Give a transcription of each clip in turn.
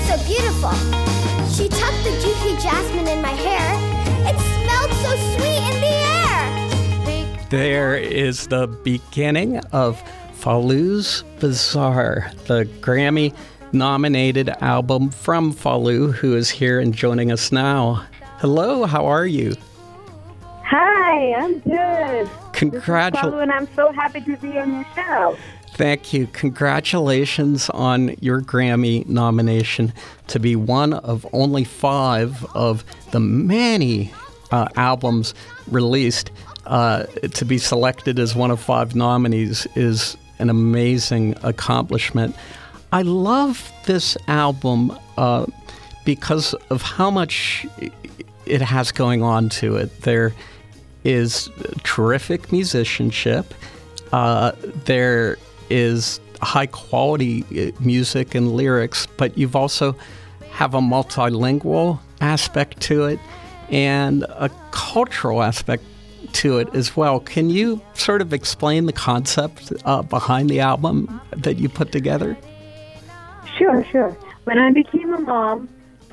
so beautiful. She tucked the juicy jasmine in my hair. It smelled so sweet in the air. There is the beginning of Falu's Bazaar, the Grammy-nominated album from Falu, who is here and joining us now. Hello, how are you? Hi, I'm good. Congratulations. And I'm so happy to be on your show. Thank you. Congratulations on your Grammy nomination to be one of only 5 of the many albums released. To be selected as one of 5 nominees is an amazing accomplishment. I love this album because of how much it has going on to it. There is terrific musicianship. There is high quality music and lyrics, but you've also have a multilingual aspect to it and a cultural aspect to it as well. Can you sort of explain the concept behind the album that you put together? Sure. When I became a mom,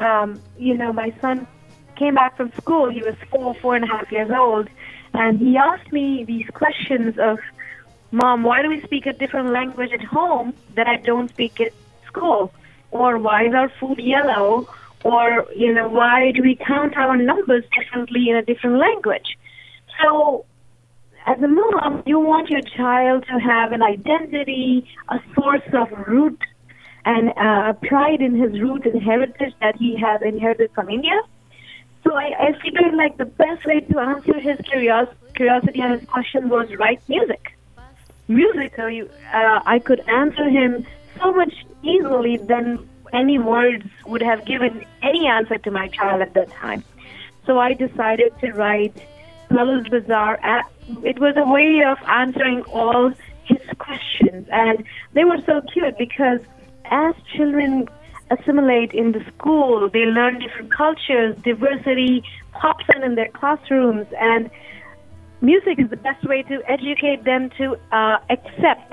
my son came back from school. He was 4.5 years old, and he asked me these questions of, Mom, why do we speak a different language at home that I don't speak at school? Or why is our food yellow? Or, why do we count our numbers differently in a different language? So, as a mom, you want your child to have an identity, a source of root, and pride in his root and heritage that he has inherited from India. So I figured like the best way to answer his curiosity and his question was write music. Musically, I could answer him so much easily than any words would have given any answer to my child at that time. So I decided to write Falu's Bazaar. It was a way of answering all his questions, and they were so cute because as children assimilate in the school, they learn different cultures, diversity pops in their classrooms, and music is the best way to educate them to accept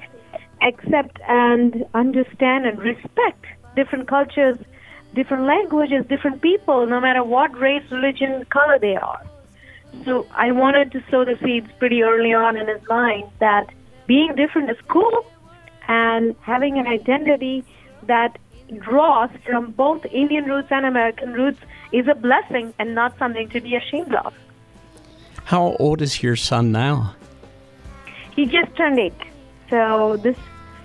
and understand and respect different cultures, different languages, different people, no matter what race, religion, color they are. So I wanted to sow the seeds pretty early on in his mind that being different is cool, and having an identity that draws from both Indian roots and American roots is a blessing and not something to be ashamed of. How old is your son now? He just turned 8. So this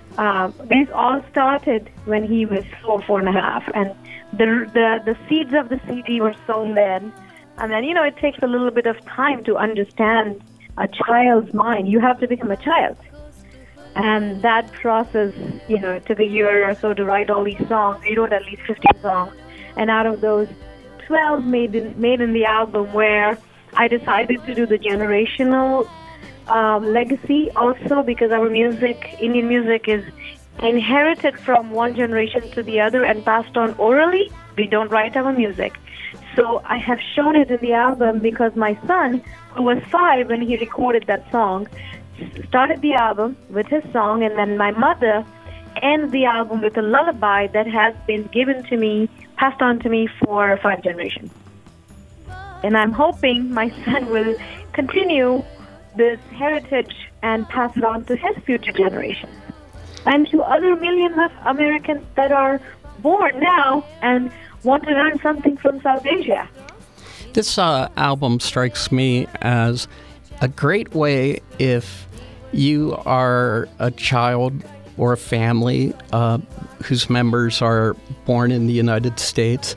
all started when he was 4.5, and the seeds of the CD were sown then. And then, it takes a little bit of time to understand a child's mind. You have to become a child. And that process, it took a year or so to write all these songs. We wrote at least 15 songs. And out of those, 12 made in the album, where I decided to do the generational legacy also, because our music, Indian music, is inherited from one generation to the other and passed on orally. We don't write our music. So I have shown it in the album because my son, who was 5 when he recorded that song, started the album with his song, and then my mother ends the album with a lullaby that has been given to me, passed on to me for 5 generations. And I'm hoping my son will continue this heritage and pass it on to his future generations and to other millions of Americans that are born now and want to learn something from South Asia. This album strikes me as a great way if you are a child or a family whose members are born in the United States,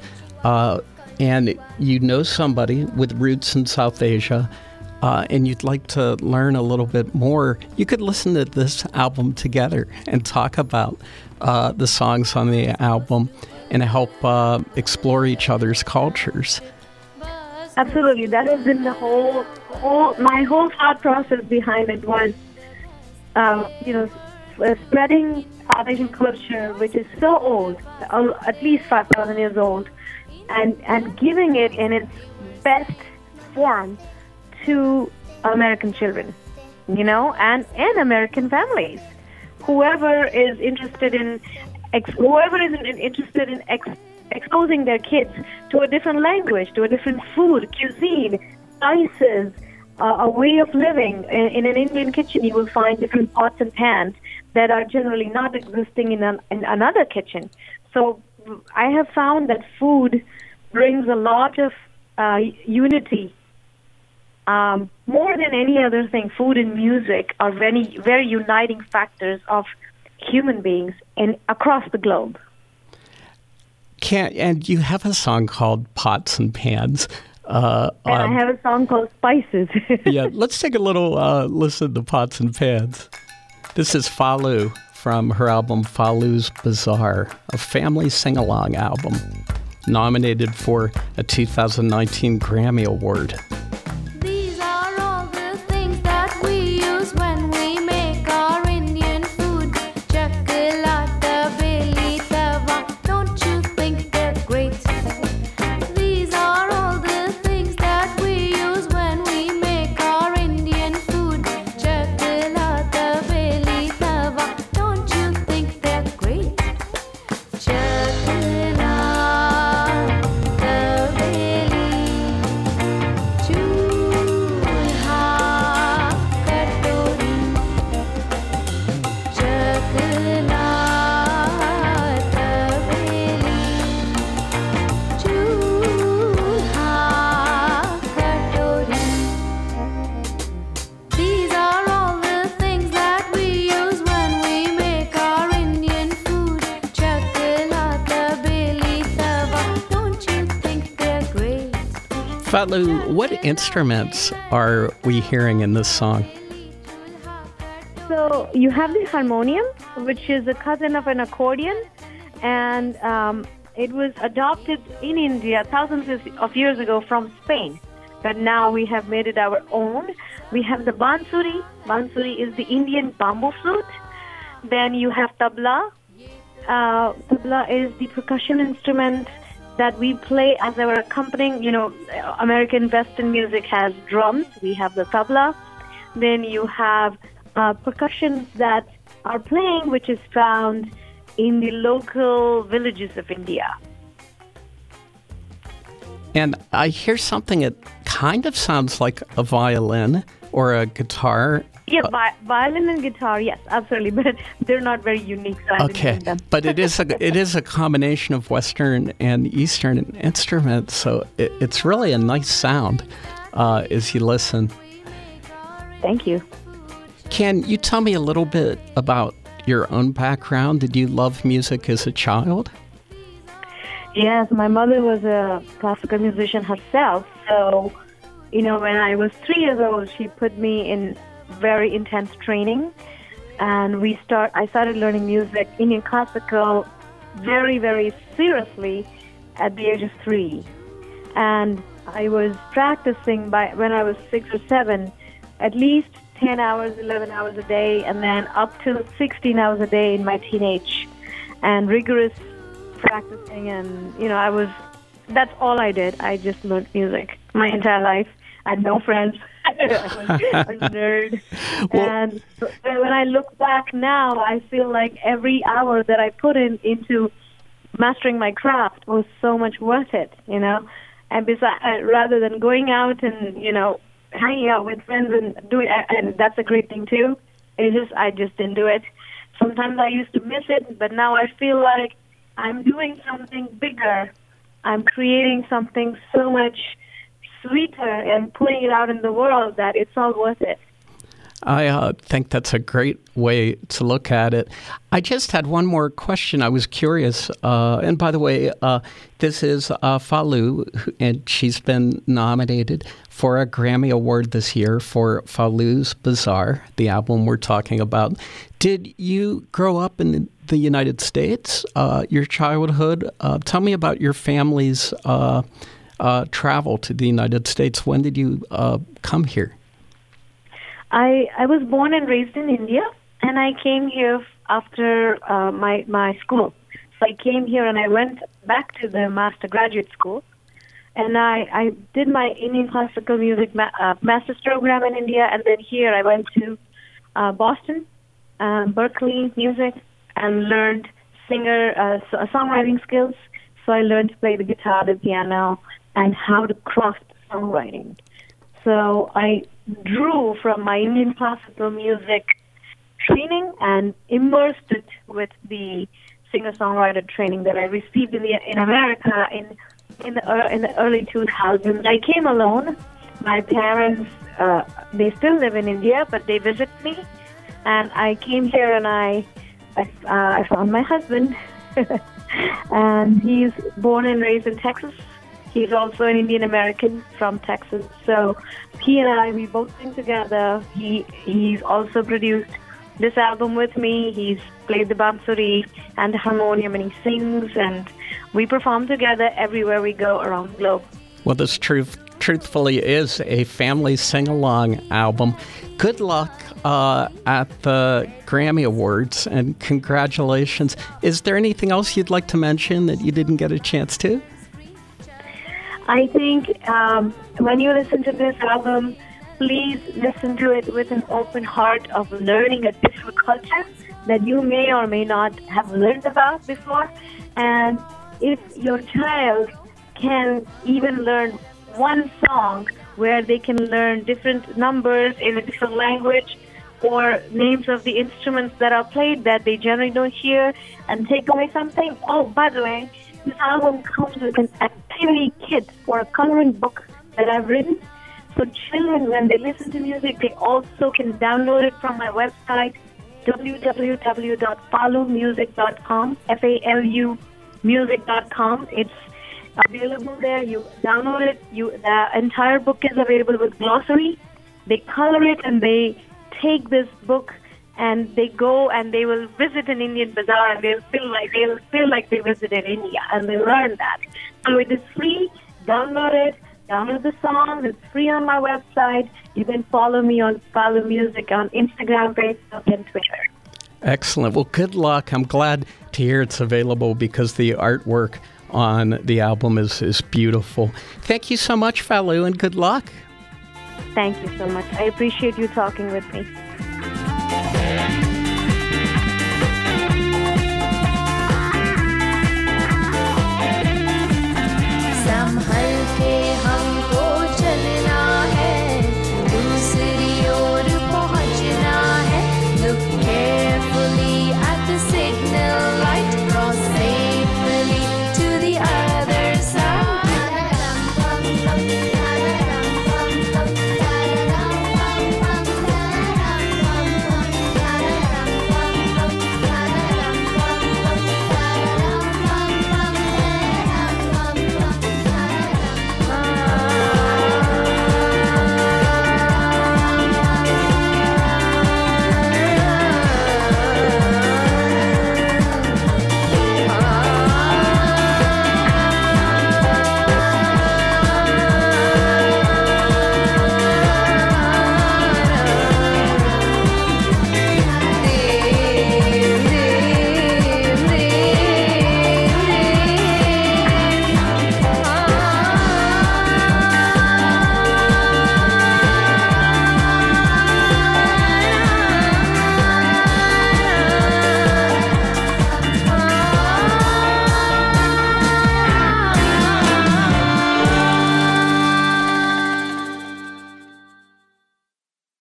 and you know somebody with roots in South Asia, and you'd like to learn a little bit more, you could listen to this album together and talk about the songs on the album and help explore each other's cultures. Absolutely. That has been the my whole thought process behind it was, spreading South Asian culture, which is so old, at least 5,000 years old, and giving it in its best form to American children, and American families. Whoever is interested in exposing their kids to a different language, to a different food, cuisine, spices, a way of living. In an Indian kitchen, you will find different pots and pans that are generally not existing in another kitchen. So I have found that food brings a lot of unity. More than any other thing, food and music are very, very uniting factors of human beings across the globe. And you have a song called Pots and Pans. And I have a song called Spices. Yeah, let's take a little listen to Pots and Pans. This is Falu from her album Falu's Bazaar, a family sing-along album, nominated for a 2019 Grammy Award. These are all the things that we use when we make our Indian food. Chocolate, belly, tawa, don't you think they're great? These are all the things that we use when we make our Indian food. Chocolate, belly, tawa, don't you think they're great? Chocolate, belly, चूल्हा कटोरी चकला तवेली चूल्हा कटोरी. These are all the things that we use when we make our Indian food. Chakla, tabeli, tawa, don't you think they're great? Falu, what instruments are we hearing in this song? So you have the harmonium, which is a cousin of an accordion, and it was adopted in India thousands of years ago from Spain. But now we have made it our own. We have the bansuri. Bansuri is the Indian bamboo flute. Then you have tabla. Tabla is the percussion instrument that we play as our accompanying. American Western music has drums. We have the tabla. Then you have percussions that are playing, which is found in the local villages of India. And I hear something that kind of sounds like a violin or a guitar. Yeah, violin and guitar, yes, absolutely, but they're not very unique, so I didn't Okay, name them. but it is a combination of Western and Eastern instruments, so it's really a nice sound as you listen. Thank you. Can you tell me a little bit about your own background? Did you love music as a child? Yes, my mother was a classical musician herself, so, when I was 3 years old, she put me in very intense training, and I started learning music, Indian classical, very, very seriously at the age of 3. And I was practicing when I was 6 or 7, at least 10 hours, 11 hours a day, and then up to 16 hours a day in my teenage, and rigorous practicing. And, that's all I did. I just learned music my entire life. I had no friends. I was a nerd. And when I look back now, I feel like every hour that I put into mastering my craft was so much worth it, And rather than going out and, hanging out with friends and doing, and that's a great thing too. I just didn't do it. Sometimes I used to miss it, but now I feel like I'm doing something bigger. I'm creating something so much sweeter and putting it out in the world that it's all worth it. I think that's a great way to look at it. I just had one more question. I was curious. And by the way, this is Falu, and she's been nominated for a Grammy Award this year for Falu's Bazaar, the album we're talking about. Did you grow up in the United States, your childhood? Tell me about your family's travel to the United States. When did you come here? I was born and raised in India, and I came here after my school. So I came here and I went back to the master graduate school, and I did my Indian classical music master's program in India, and then here I went to Boston, Berkeley music, and learned songwriting skills. So also I learned to play the guitar, the piano, and how to craft songwriting. So I drew from my Indian classical music training and immersed it with the singer-songwriter training that I received in America in the early 2000s. I came alone. My parents, they still live in India, but they visit me. And I came here and I found my husband. And he's born and raised in Texas. He's also an Indian American from Texas. So he and I, we both sing together. He's also produced this album with me. He's played the bansuri and the harmonium, and he sings, and we perform together everywhere we go around the globe. Well, this truthfully is a family sing-along album. Good luck at the Grammy Awards, and congratulations. Is there anything else you'd like to mention that you didn't get a chance to? I think when you listen to this album, please listen to it with an open heart of learning a different culture that you may or may not have learned about before. And if your child can even learn one song where they can learn different numbers in a different language or names of the instruments that are played that they generally don't hear, and take away something. Oh, by the way, this album comes with an activity kit or a coloring book that I've written. So children, when they listen to music, they also can download it from my website, www.falumusic.com, F-A-L-U music.com. It's available there. You download it. The entire book is available with glossary. They color it and they take this book and they go and they will visit an Indian bazaar, and they'll feel like they visited India, and they learn that. So it is free. Download it. Download the song. It's free on my website. You can follow me on Follow Music on Instagram, Facebook, and Twitter. Excellent. Well, good luck. I'm glad to hear it's available because the artwork on the album is beautiful. Thank you so much, Falu, and good luck. Thank you so much. I appreciate you talking with me.